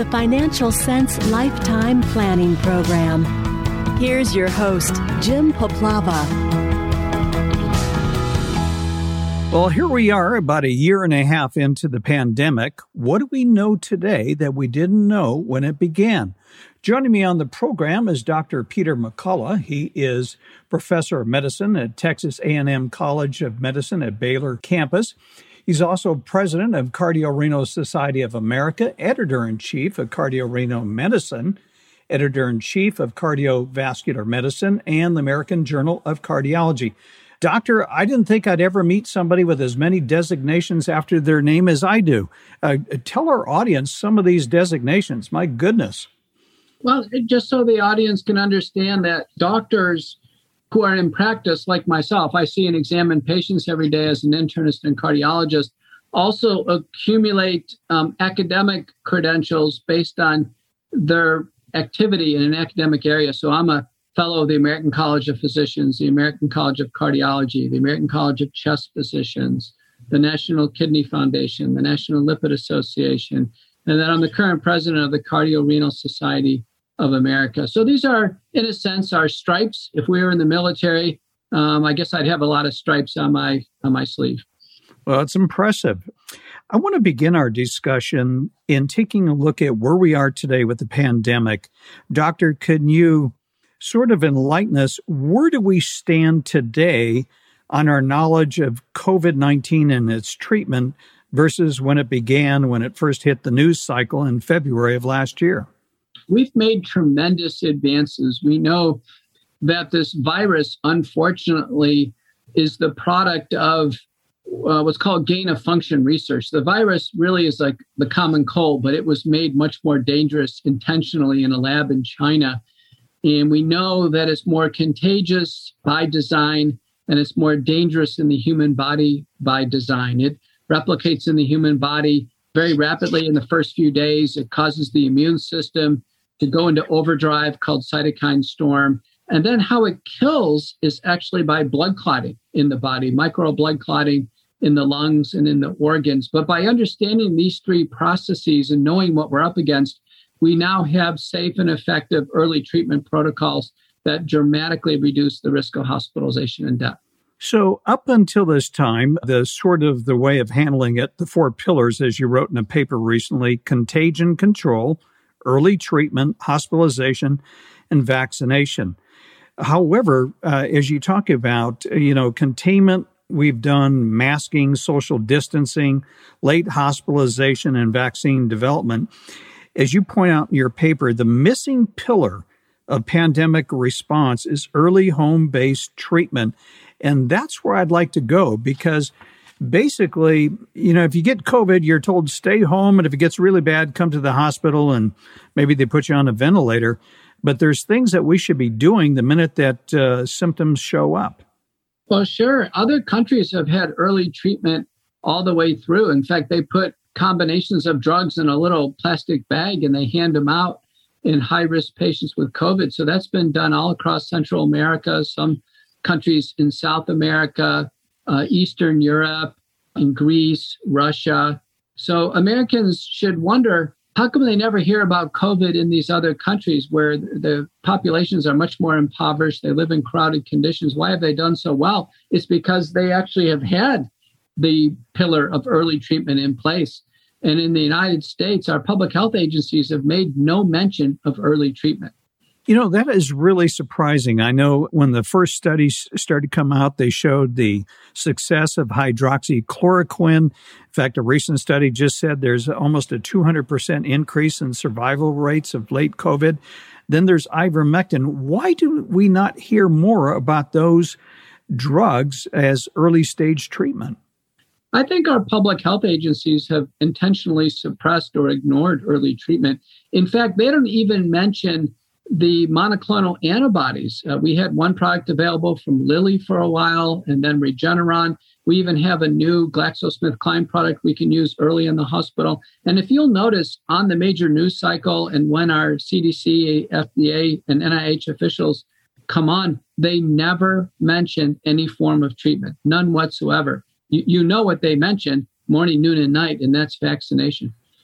the Financial Sense Lifetime Planning Program. Here's your host, Jim Poplava. Well, here we are about a year and a half into the pandemic. What do we know today that we didn't know when it began? Joining me on the program is Dr. Peter McCullough. He is professor of medicine at Texas A&M College of Medicine at Baylor campus. He's also president of Cardiorenal Society of America, editor-in-chief of Cardiorenal Medicine, editor-in-chief of Cardiovascular Medicine, and the American Journal of Cardiology. Doctor, I didn't think I'd ever meet somebody with as many designations after their name as I do. Tell our audience some of these designations. My goodness. Well, just so the audience can understand that doctors who are in practice, like myself, I see and examine patients every day as an internist and cardiologist, also accumulate academic credentials based on their activity in an academic area. So I'm a fellow of the American College of Physicians, the American College of Cardiology, the American College of Chest Physicians, the National Kidney Foundation, the National Lipid Association, and then I'm the current president of the Cardiorenal Society of America. So these are, in a sense, our stripes. If we were in the military, I guess I'd have a lot of stripes on my sleeve. Well, it's impressive. I want to begin our discussion in taking a look at where we are today with the pandemic. Doctor, can you sort of enlighten us? Where do we stand today on our knowledge of COVID-19 and its treatment versus when it began, when it first hit the news cycle in February of last year? We've made tremendous advances. We know that this virus, unfortunately, is the product of what's called gain-of-function research. The virus really is like the common cold, but it was made much more dangerous intentionally in a lab in China. And we know that it's more contagious by design, and it's more dangerous in the human body by design. It replicates in the human body very rapidly in the first few days. It causes the immune system to go into overdrive called cytokine storm. And then how it kills is actually by blood clotting in the body, micro blood clotting in the lungs and in the organs. But by understanding these three processes and knowing what we're up against, we now have safe and effective early treatment protocols that dramatically reduce the risk of hospitalization and death. So up until this time, the way of handling it, the four pillars, as you wrote in a paper recently: contagion control, early treatment, hospitalization, and vaccination. However, as you talk about, containment, we've done masking, social distancing, late hospitalization, and vaccine development. As you point out in your paper, the missing pillar of pandemic response is early home-based treatment. And that's where I'd like to go, because basically, if you get COVID, you're told stay home. And if it gets really bad, come to the hospital, and maybe they put you on a ventilator. But there's things that we should be doing the minute that symptoms show up. Well, sure. Other countries have had early treatment all the way through. In fact, they put combinations of drugs in a little plastic bag and they hand them out in high-risk patients with COVID. So that's been done all across Central America, some countries in South America, Eastern Europe, in Greece, Russia. So Americans should wonder, how come they never hear about COVID in these other countries where the populations are much more impoverished? They live in crowded conditions. Why have they done so well? It's because they actually have had the pillar of early treatment in place. And in the United States, our public health agencies have made no mention of early treatment. That is really surprising. I know when the first studies started to come out, they showed the success of hydroxychloroquine. In fact, a recent study just said there's almost a 200% increase in survival rates of late COVID. Then there's ivermectin. Why do we not hear more about those drugs as early stage treatment? I think our public health agencies have intentionally suppressed or ignored early treatment. In fact, they don't even mention the monoclonal antibodies. We had one product available from Lilly for a while, and then Regeneron. We even have a new GlaxoSmithKline product we can use early in the hospital. And if you'll notice on the major news cycle and when our CDC, FDA, and NIH officials come on, they never mention any form of treatment, none whatsoever. You know what they mention, morning, noon, and night, and that's vaccination.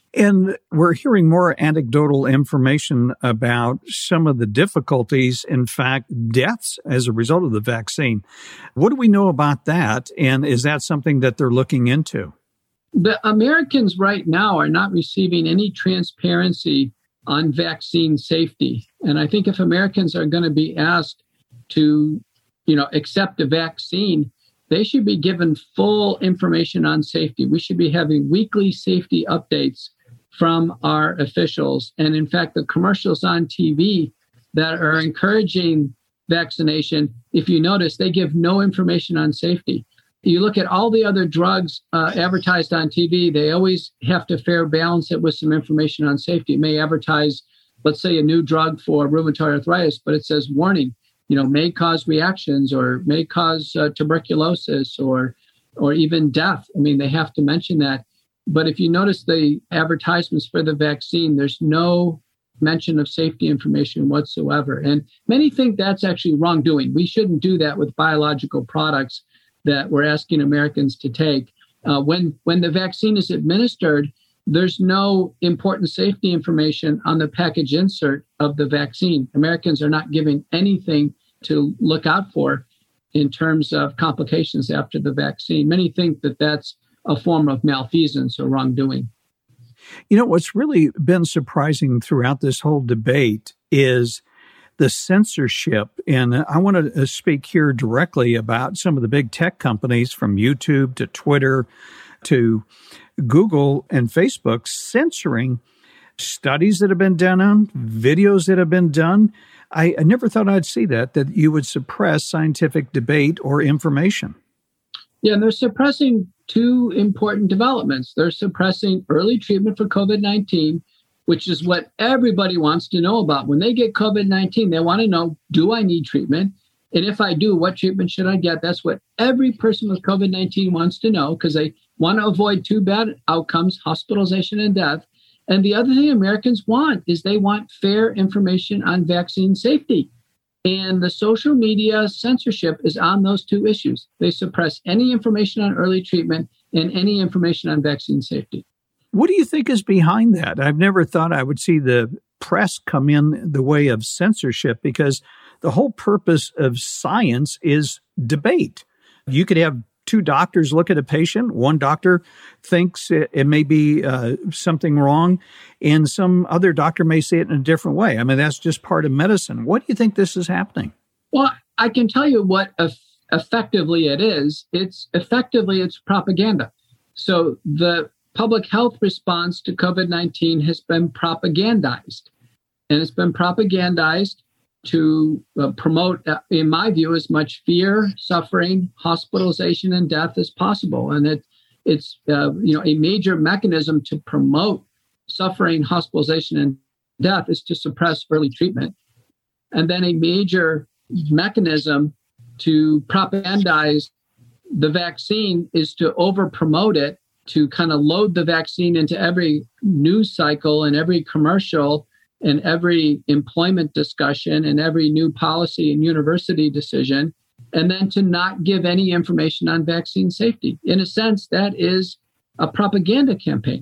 And we're hearing more anecdotal information about some of the difficulties, in fact, deaths as a result of the vaccine. What do we know about that? And is that something that they're looking into? The Americans right now are not receiving any transparency on vaccine safety. And I think if Americans are going to be asked to, accept a vaccine, they should be given full information on safety. We should be having weekly safety updates from our officials. And in fact, the commercials on TV that are encouraging vaccination, if you notice, they give no information on safety. You look at all the other drugs advertised on TV, they always have to fair balance it with some information on safety. It may advertise, let's say, a new drug for rheumatoid arthritis, but it says, warning, may cause reactions or may cause tuberculosis or even death. I mean, they have to mention that. But if you notice the advertisements for the vaccine, there's no mention of safety information whatsoever. And many think that's actually wrongdoing. We shouldn't do that with biological products that we're asking Americans to take. When the vaccine is administered, there's no important safety information on the package insert of the vaccine. Americans are not giving anything to look out for in terms of complications after the vaccine. Many think that that's a form of malfeasance or wrongdoing. What's really been surprising throughout this whole debate is the censorship. And I want to speak here directly about some of the big tech companies, from YouTube to Twitter to Google and Facebook, censoring studies that have been done on, videos that have been done. I never thought I'd see that you would suppress scientific debate or information. Yeah, and they're suppressing two important developments. They're suppressing early treatment for COVID-19, which is what everybody wants to know about. When they get COVID-19, they want to know, do I need treatment? And if I do, what treatment should I get? That's what every person with COVID-19 wants to know, because they want to avoid two bad outcomes, hospitalization and death. And the other thing Americans want is they want fair information on vaccine safety. And the social media censorship is on those two issues. They suppress any information on early treatment and any information on vaccine safety. What do you think is behind that? I've never thought I would see the press come in the way of censorship, because the whole purpose of science is debate. You could have two doctors look at a patient. One doctor thinks it may be something wrong, and some other doctor may see it in a different way. I mean, that's just part of medicine. What do you think this is happening? Well, I can tell you what effectively it is. It's propaganda. So the public health response to COVID-19 has been propagandized. And it's been propagandized to promote, in my view, as much fear, suffering, hospitalization, and death as possible. And it's a major mechanism to promote suffering, hospitalization, and death is to suppress early treatment. And then a major mechanism to propagandize the vaccine is to over-promote it, to kind of load the vaccine into every news cycle and every commercial and every employment discussion and every new policy and university decision, and then to not give any information on vaccine safety. In a sense, that is a propaganda campaign.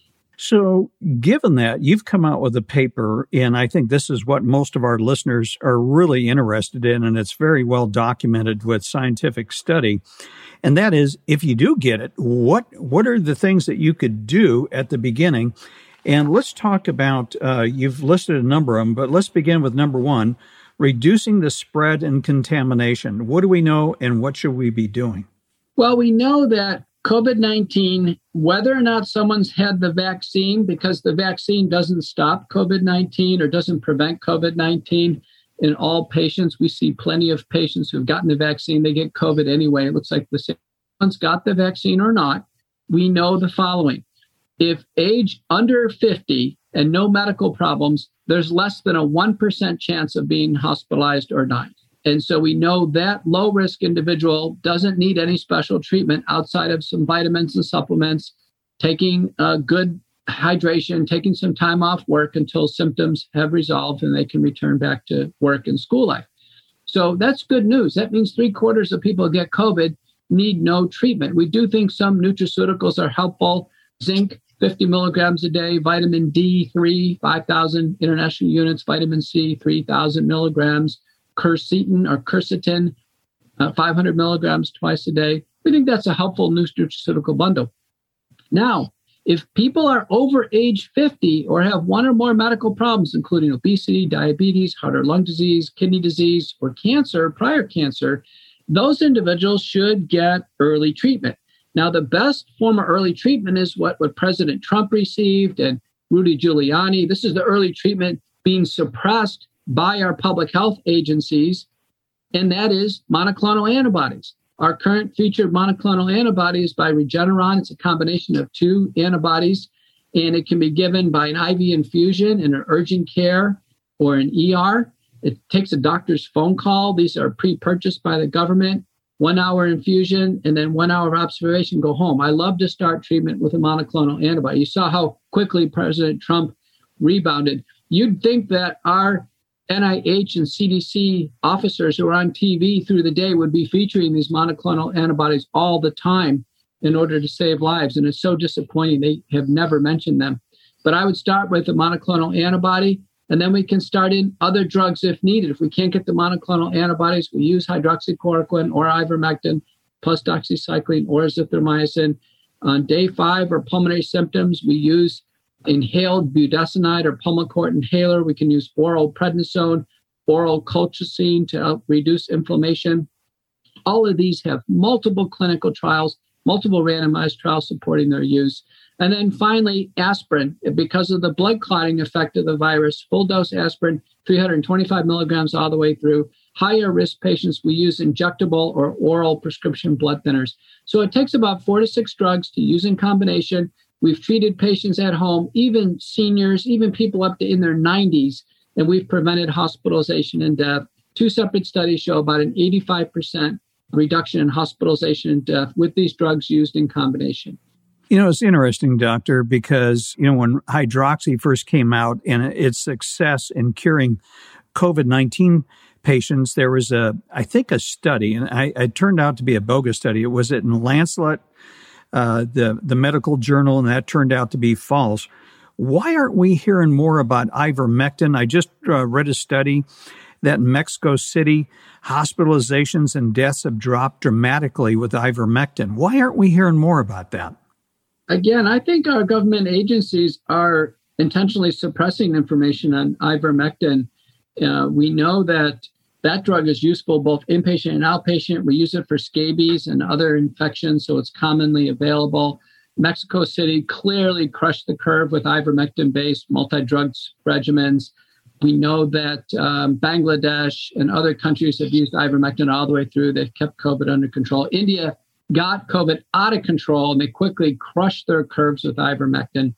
So given that, you've come out with a paper, and I think this is what most of our listeners are really interested in, and it's very well documented with scientific study. And that is, if you do get it, what are the things that you could do at the beginning? And let's talk about, you've listed a number of them, but let's begin with number one, reducing the spread and contamination. What do we know, and what should we be doing? Well, we know that COVID-19, whether or not someone's had the vaccine, because the vaccine doesn't stop COVID-19 or doesn't prevent COVID-19 in all patients. We see plenty of patients who've gotten the vaccine, they get COVID anyway. It looks like the same one's got the vaccine or not. We know the following. If age under 50 and no medical problems, there's less than a 1% chance of being hospitalized or dying. And so we know that low-risk individual doesn't need any special treatment outside of some vitamins and supplements, taking good hydration, taking some time off work until symptoms have resolved and they can return back to work and school life. So that's good news. That means 3/4 of people who get COVID need no treatment. We do think some nutraceuticals are helpful. Zinc 50 milligrams a day, vitamin D3, 5,000 international units, vitamin C, 3,000 milligrams, quercetin, 500 milligrams twice a day. We think that's a helpful nutraceutical bundle. Now, if people are over age 50 or have one or more medical problems, including obesity, diabetes, heart or lung disease, kidney disease, or cancer, prior cancer, those individuals should get early treatment. Now, the best form of early treatment is what President Trump received and Rudy Giuliani. This is the early treatment being suppressed by our public health agencies, and that is monoclonal antibodies. Our current featured monoclonal antibody is by Regeneron. It's a combination of two antibodies, and it can be given by an IV infusion in an urgent care or an ER. It takes a doctor's phone call. These are pre-purchased by the government. 1 hour infusion and then 1 hour of observation, go home. I love to start treatment with a monoclonal antibody. You saw how quickly President Trump rebounded. You'd think that our NIH and CDC officers who are on TV through the day would be featuring these monoclonal antibodies all the time in order to save lives. And it's so disappointing they have never mentioned them. But I would start with a monoclonal antibody, and then we can start in other drugs if needed. If we can't get the monoclonal antibodies, we use hydroxychloroquine or ivermectin plus doxycycline or azithromycin. On day 5 or pulmonary symptoms, we use inhaled budesonide or Pulmicort inhaler. We can use oral prednisone, oral colchicine to help reduce inflammation. All of these have multiple clinical trials, multiple randomized trials supporting their use. And then finally, aspirin. Because of the blood clotting effect of the virus, full dose aspirin, 325 milligrams all the way through. Higher risk patients, we use injectable or oral prescription blood thinners. So it takes about 4 to 6 drugs to use in combination. We've treated patients at home, even seniors, even people up to in their 90s, and we've prevented hospitalization and death. 2 separate studies show about an 85% reduction in hospitalization and death with these drugs used in combination. You know, it's interesting, Doctor, because, when hydroxy first came out and its success in curing COVID-19 patients, there was a study, and it turned out to be a bogus study. It was in Lancet, the medical journal, and that turned out to be false. Why aren't we hearing more about ivermectin? I just read a study that in Mexico City, hospitalizations and deaths have dropped dramatically with ivermectin. Why aren't we hearing more about that? Again, I think our government agencies are intentionally suppressing information on ivermectin. We know that drug is useful both inpatient and outpatient. We use it for scabies and other infections, so it's commonly available. Mexico City clearly crushed the curve with ivermectin-based multi-drugs regimens. We know that Bangladesh and other countries have used ivermectin all the way through. They've kept COVID under control. India got COVID out of control, and they quickly crushed their curves with ivermectin.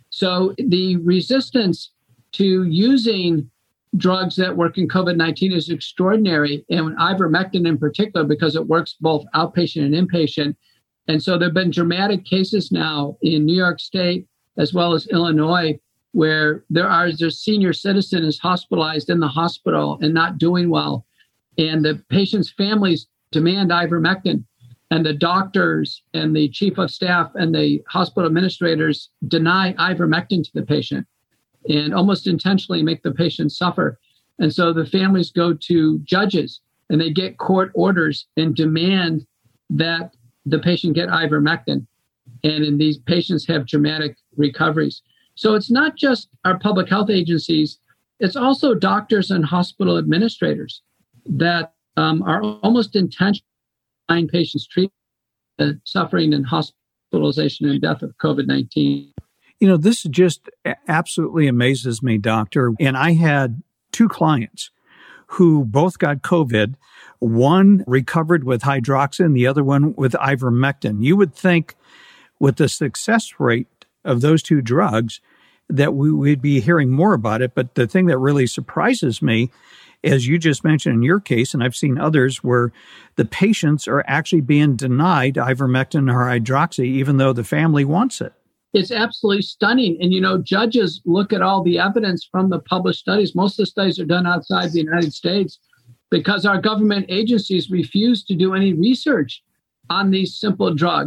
So the resistance to using drugs that work in COVID-19 is extraordinary, and ivermectin in particular, because it works both outpatient and inpatient. And so there have been dramatic cases now in New York State as well as Illinois where there's a senior citizen is hospitalized in the hospital and not doing well, and the patient's families demand ivermectin. And the doctors and the chief of staff and the hospital administrators deny ivermectin to the patient and almost intentionally make the patient suffer. And so the families go to judges and they get court orders and demand that the patient get ivermectin. And these patients have dramatic recoveries. So it's not just our public health agencies, it's also doctors and hospital administrators that are almost intentionally patients treat suffering and hospitalization and death of COVID-19. This just absolutely amazes me, Doctor. And I had 2 clients who both got COVID. One recovered with hydroxin, the other one with ivermectin. You would think with the success rate of those 2 drugs that we would be hearing more about it. But the thing that really surprises me, as you just mentioned in your case, and I've seen others, where the patients are actually being denied ivermectin or hydroxy, even though the family wants it. It's absolutely stunning. And, judges look at all the evidence from the published studies. Most of the studies are done outside the United States because our government agencies refuse to do any research on these simple drugs.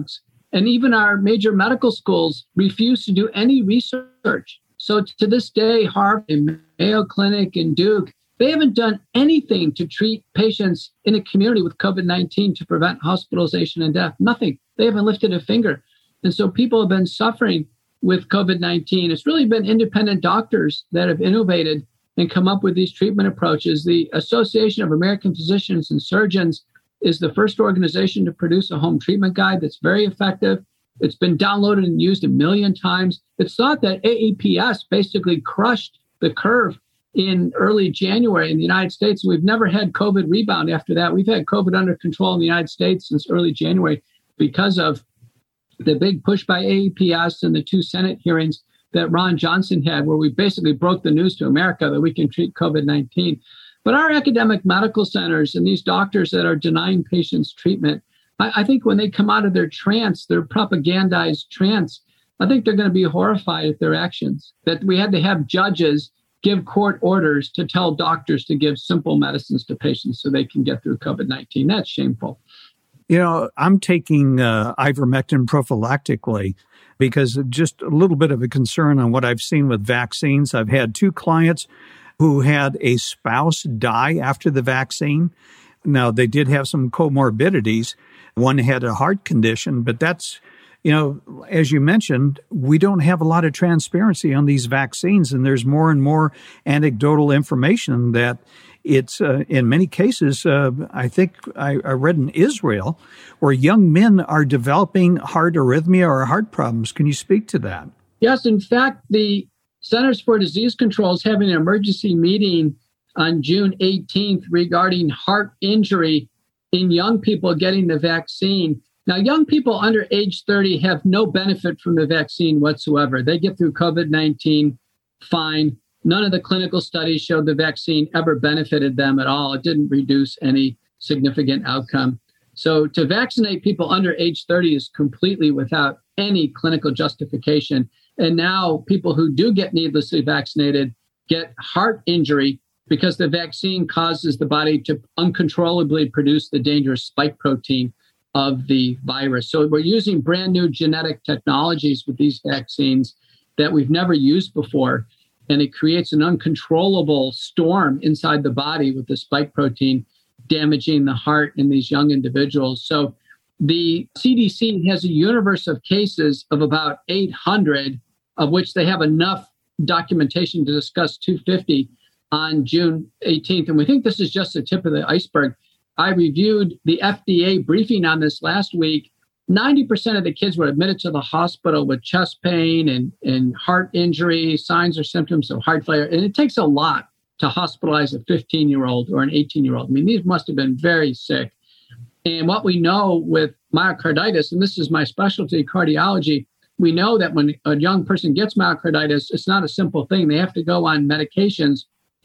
And even our major medical schools refuse to do any research. So to this day, Harvard and Mayo Clinic and Duke, they haven't done anything to treat patients in a community with COVID-19 to prevent hospitalization and death. Nothing. They haven't lifted a finger. And so people have been suffering with COVID-19. It's really been independent doctors that have innovated and come up with these treatment approaches. The Association of American Physicians and Surgeons is the first organization to produce a home treatment guide that's very effective. It's been downloaded and used 1 million times. It's thought that AAPS basically crushed the curve in early January in the United States. We've never had COVID rebound after that. We've had COVID under control in the United States since early January because of the big push by AAPS and the 2 Senate hearings that Ron Johnson had, where we basically broke the news to America that we can treat COVID-19. But our academic medical centers and these doctors that are denying patients treatment, I think when they come out of their trance, their propagandized trance, I think they're going to be horrified at their actions. That we had to have judges give court orders to tell doctors to give simple medicines to patients so they can get through COVID-19. That's shameful. You know, I'm taking ivermectin prophylactically because of just a little bit of a concern on what I've seen with vaccines. I've had 2 clients who had a spouse die after the vaccine. Now, they did have some comorbidities. One had a heart condition, but that's, you know, as you mentioned, we don't have a lot of transparency on these vaccines, and there's more and more anecdotal information that it's, in many cases, I think I read in Israel, where young men are developing heart arrhythmia or heart problems. Can you speak to that? Yes, in fact, the Centers for Disease Control is having an emergency meeting on June 18th regarding heart injury in young people getting the vaccine. Now, young people under age 30 have no benefit from the vaccine whatsoever. They get through COVID-19 fine. None of the clinical studies showed the vaccine ever benefited them at all. It didn't reduce any significant outcome. So to vaccinate people under age 30 is completely without any clinical justification. And now people who do get needlessly vaccinated get heart injury because the vaccine causes the body to uncontrollably produce the dangerous spike protein of the virus. So we're using brand new genetic technologies with these vaccines that we've never used before. And it creates an uncontrollable storm inside the body with the spike protein damaging the heart in these young individuals. So the CDC has a universe of cases of about 800, of which they have enough documentation to discuss 250 on June 18th. And we think this is just the tip of the iceberg. I reviewed the FDA briefing on this last week. 90% of the kids were admitted to the hospital with chest pain and heart injury, signs or symptoms of heart failure. And it takes a lot to hospitalize a 15-year-old or an 18-year-old. I mean, these must have been very sick. And what we know with myocarditis, and this is my specialty, cardiology, we know that when a young person gets myocarditis, it's not a simple thing. They have to go on medications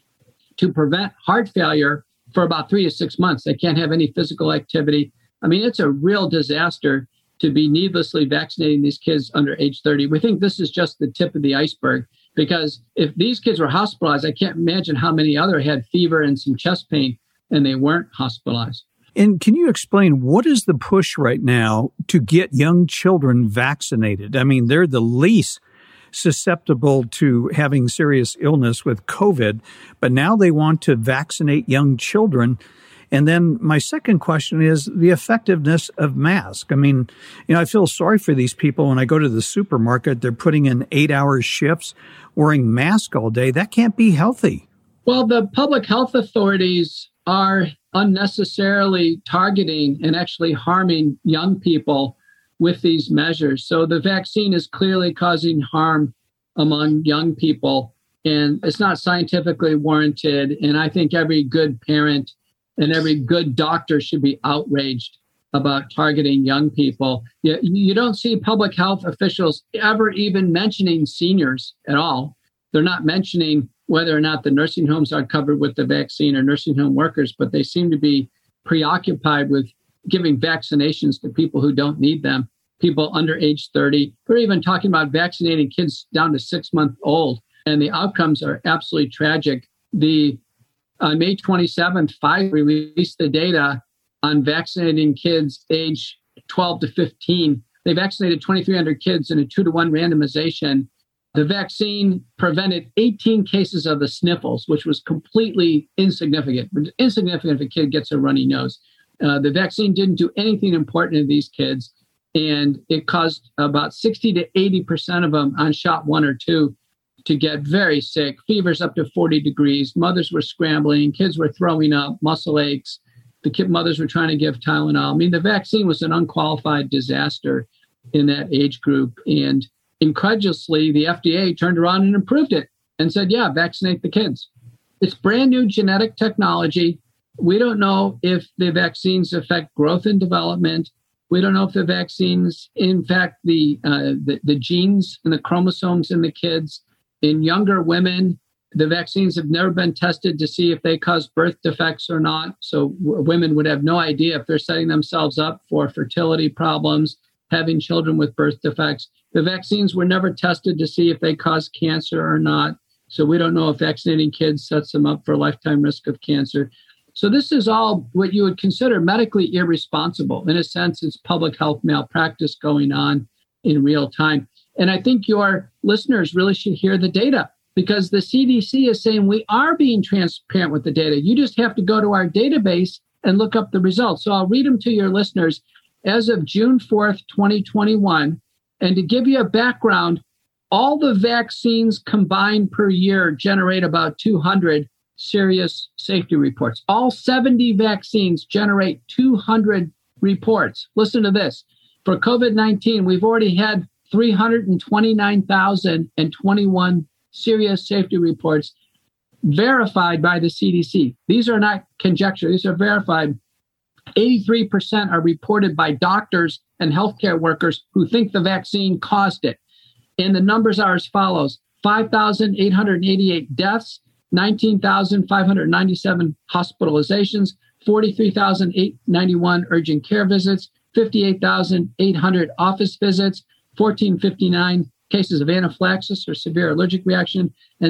to prevent heart failure for about 3 to 6 months. They can't have any physical activity. I mean, it's a real disaster to be needlessly vaccinating these kids under age 30. We think this is just the tip of the iceberg, because if these kids were hospitalized, I can't imagine how many other had fever and some chest pain and they weren't hospitalized. And can you explain what is the push right now to get young children vaccinated? I mean, they're the least susceptible to having serious illness with COVID, but now they want to vaccinate young children. And then my second question is the effectiveness of masks. I mean, I feel sorry for these people when I go to the supermarket. They're putting in 8-hour shifts, wearing masks all day. That can't be healthy. Well, the public health authorities are unnecessarily targeting and actually harming young people with these measures. So the vaccine is clearly causing harm among young people, and it's not scientifically warranted. And I think every good parent and every good doctor should be outraged about targeting young people. You don't see public health officials ever even mentioning seniors at all. They're not mentioning whether or not the nursing homes are covered with the vaccine or nursing home workers, but they seem to be preoccupied with giving vaccinations to people who don't need them, people under age 30. We're even talking about vaccinating kids down to 6 months old, and the outcomes are absolutely tragic. On May 27th, Pfizer released the data on vaccinating kids age 12 to 15 They vaccinated 2,300 kids in a 2-to-1 randomization. The vaccine prevented 18 cases of the sniffles, which was completely insignificant. Insignificant if a kid gets a runny nose. The vaccine didn't do anything important to these kids, and it caused about 60 to 80% of them on shot 1 or 2 to get very sick, fevers up to 40 degrees. Mothers were scrambling, kids were throwing up, muscle aches. The mothers were trying to give Tylenol. I mean, the vaccine was an unqualified disaster in that age group. And incredulously, the FDA turned around and approved it and said, yeah, vaccinate the kids. It's brand new genetic technology. We don't know if the vaccines affect growth and development. We don't know if the vaccines, in fact, the genes and the chromosomes in the kids. In younger women, the vaccines have never been tested to see if they cause birth defects or not. So women would have no idea if they're setting themselves up for fertility problems, having children with birth defects. The vaccines were never tested to see if they cause cancer or not. So we don't know if vaccinating kids sets them up for a lifetime risk of cancer. So this is all what you would consider medically irresponsible. In a sense, it's public health malpractice going on in real time. And I think your listeners really should hear the data, because the CDC is saying we are being transparent with the data. You just have to go to our database and look up the results. So I'll read them to your listeners. As of June 4th, 2021, and to give you a background, all the vaccines combined per year generate about 200 serious safety reports. All 70 vaccines generate 200 reports. Listen to this. For COVID-19, we've already had 329,021 serious safety reports verified by the CDC. These are not conjecture. These are verified. 83% are reported by doctors and healthcare workers who think the vaccine caused it. And the numbers are as follows: 5,888 deaths, 19,597 hospitalizations, 43,891 urgent care visits, 58,800 office visits, 1,459 cases of anaphylaxis or severe allergic reaction, and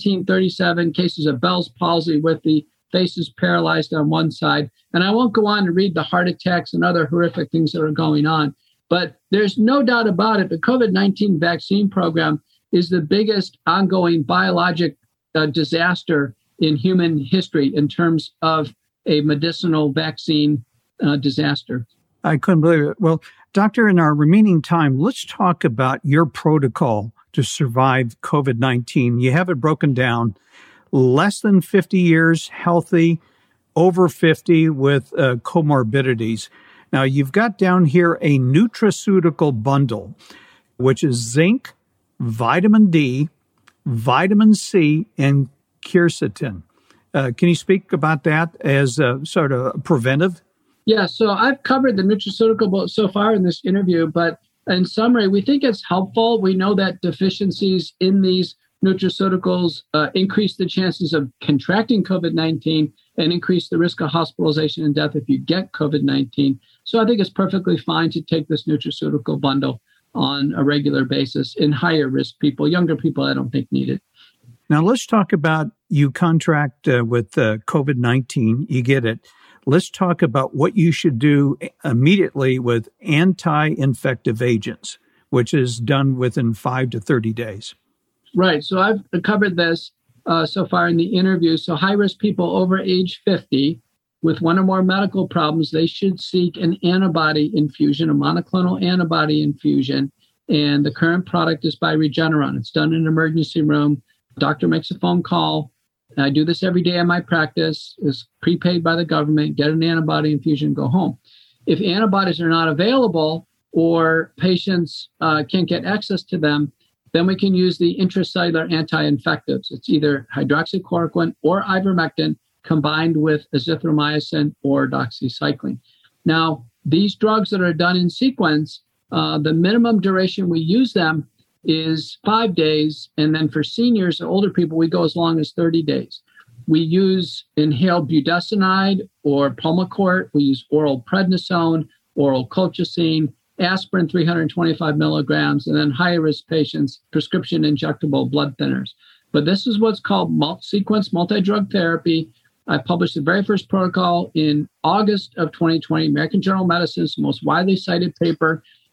1,737 cases of Bell's palsy with the faces paralyzed on one side. And I won't go on to read the heart attacks and other horrific things that are going on. But there's no doubt about it, the COVID-19 vaccine program is the biggest ongoing biologic disaster in human history in terms of a medicinal vaccine disaster. I couldn't believe it. Well, Doctor, in our remaining time, let's talk about your protocol to survive COVID-19. You have it broken down: less than 50 years, healthy, over 50 with comorbidities. Now, you've got down here a nutraceutical bundle, which is zinc, vitamin D, vitamin C, and quercetin. Can you speak about that as a sort of preventive? Yeah, so I've covered the nutraceutical so far in this interview, but in summary, we think it's helpful. We know that deficiencies in these nutraceuticals increase the chances of contracting COVID-19 and increase the risk of hospitalization and death if you get COVID-19. So I think it's perfectly fine to take this nutraceutical bundle on a regular basis in higher risk people. Younger people, I don't think need it. Now, let's talk about you contract with COVID-19. You get it. Let's talk about what you should do immediately with anti-infective agents, which is done within 5 to 30 days. Right. So I've covered this so far in the interview. So high-risk people over age 50 with one or more medical problems, they should seek an antibody infusion, a monoclonal antibody infusion. And the current product is by Regeneron. It's done in an emergency room. Doctor makes a phone call. I do this every day in my practice. It's prepaid by the government. Get an antibody infusion, go home. If antibodies are not available or patients can't get access to them, then we can use the intracellular anti-infectives. It's either hydroxychloroquine or ivermectin combined with azithromycin or doxycycline. Now, these drugs that are done in sequence, the minimum duration we use them is 5 days. And then for seniors and older people, we go as long as 30 days. We use inhaled budesonide or Pulmicort. We use oral prednisone, oral colchicine, aspirin 325 milligrams, and then high-risk patients, prescription injectable blood thinners. But this is what's called sequence multi-drug therapy. I published the very first protocol in August of 2020. American Journal of Medicine is the most widely cited paper.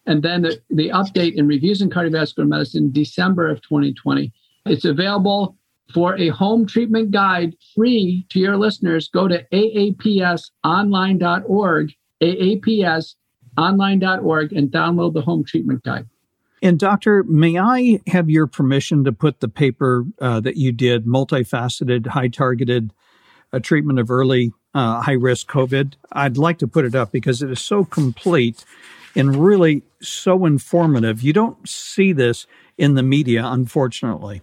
and then the update in Reviews in Cardiovascular Medicine, December of 2020. It's available for a home treatment guide, free to your listeners. Go to aapsonline.org, aapsonline.org, and download the home treatment guide. And Doctor, may I have your permission to put the paper that you did, Multifaceted, High-Targeted Treatment of Early High-Risk COVID? I'd like to put it up because it is so complete and really so informative. You don't see this in the media, unfortunately.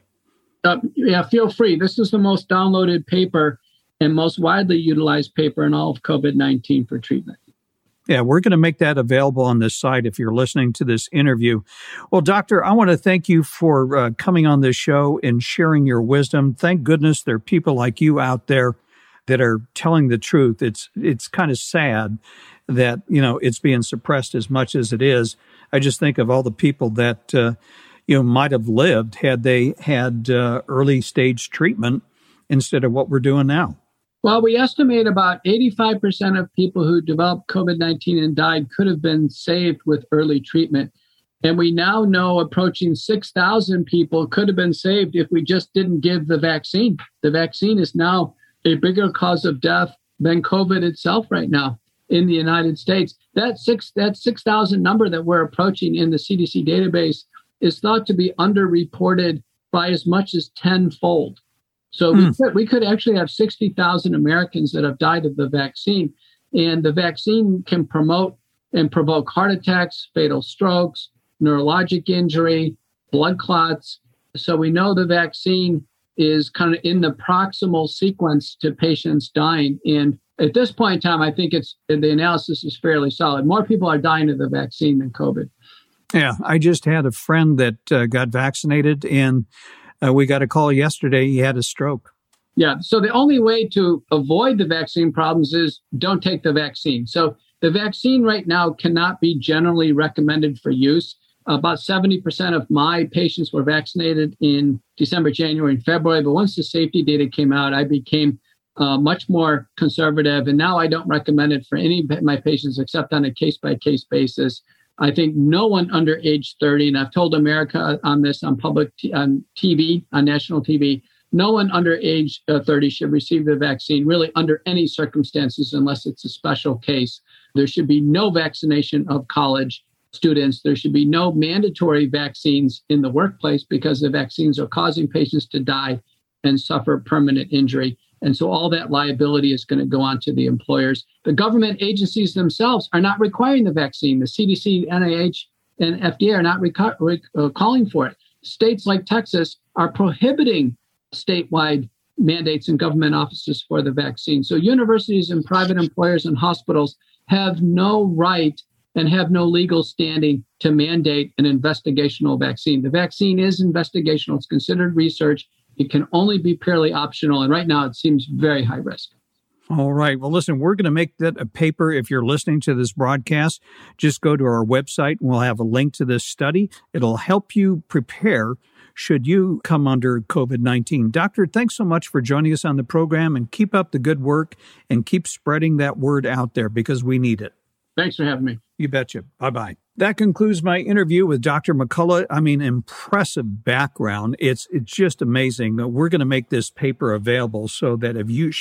Yeah, feel free. This is the most downloaded paper and most widely utilized paper in all of COVID-19 for treatment. Yeah, we're going to make that available on this site if you're listening to this interview. Well, Doctor, I want to thank you for coming on this show and sharing your wisdom. Thank goodness there are people like you out there that are telling the truth. It's kind of sad that, it's being suppressed as much as it is. I just think of all the people that, might have lived had they had early stage treatment instead of what we're doing now. Well, we estimate about 85% of people who developed COVID-19 and died could have been saved with early treatment. And we now know approaching 6,000 people could have been saved if we just didn't give the vaccine. The vaccine is now a bigger cause of death than COVID itself right now in the United States. That 6,000 number that we're approaching in the CDC database is thought to be underreported by as much as tenfold. So we could actually have 60,000 Americans that have died of the vaccine. And the vaccine can promote and provoke heart attacks, fatal strokes, neurologic injury, blood clots. So we know the vaccine is kind of in the proximal sequence to patients dying. And at this point in time, I think the analysis is fairly solid. More people are dying of the vaccine than COVID. Yeah, I just had a friend that got vaccinated, and we got a call yesterday. He had a stroke. Yeah, so the only way to avoid the vaccine problems is don't take the vaccine. So the vaccine right now cannot be generally recommended for use. About 70% of my patients were vaccinated in December, January, and February. But once the safety data came out, I became much more conservative. And now I don't recommend it for any of my patients except on a case-by-case basis. I think no one under age 30, and I've told America on this on on TV, on national TV, no one under age 30 should receive the vaccine really under any circumstances unless it's a special case. There should be no vaccination of college students. There should be no mandatory vaccines in the workplace because the vaccines are causing patients to die and suffer permanent injury. And so all that liability is going to go on to the employers. The government agencies themselves are not requiring the vaccine. The CDC, NIH, and FDA are not calling for it. States like Texas are prohibiting statewide mandates in government offices for the vaccine. So universities and private employers and hospitals have no right and have no legal standing to mandate an investigational vaccine. The vaccine is investigational. It's considered research. It can only be purely optional. And right now, it seems very high risk. All right. Well, listen, we're going to make that a paper. If you're listening to this broadcast, just go to our website and we'll have a link to this study. It'll help you prepare should you come under COVID-19. Doctor, thanks so much for joining us on the program, and keep up the good work and keep spreading that word out there because we need it. Thanks for having me. You betcha. Bye-bye. That concludes my interview with Dr. McCullough. I mean, impressive background. It's just amazing. We're going to make this paper available so that if you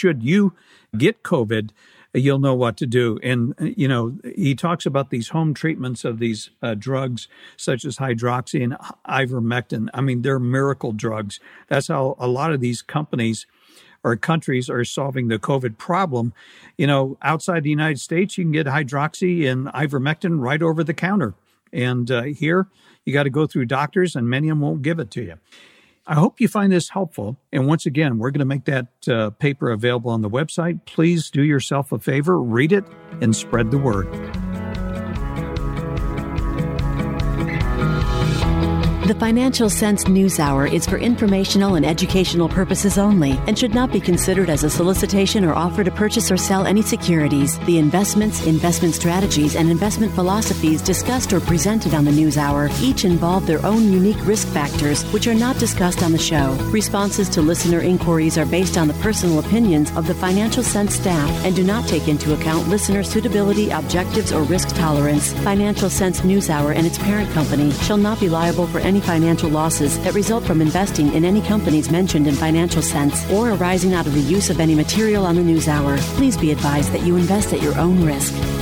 get COVID, you'll know what to do. And, he talks about these home treatments of these drugs such as hydroxy and ivermectin. I mean, they're miracle drugs. That's how a lot of these companies or countries are solving the COVID problem. Outside the United States, you can get hydroxy and ivermectin right over the counter. And here, you got to go through doctors, and many of them won't give it to you. I hope you find this helpful. And once again, we're going to make that paper available on the website. Please do yourself a favor, read it, and spread the word. The Financial Sense News Hour is for informational and educational purposes only and should not be considered as a solicitation or offer to purchase or sell any securities. The investments, investment strategies, and investment philosophies discussed or presented on the News Hour each involve their own unique risk factors, which are not discussed on the show. Responses to listener inquiries are based on the personal opinions of the Financial Sense staff and do not take into account listener suitability, objectives, or risk tolerance. Financial Sense News Hour and its parent company shall not be liable for any financial losses that result from investing in any companies mentioned in Financial Sense or arising out of the use of any material on the News Hour. Please be advised that you invest at your own risk.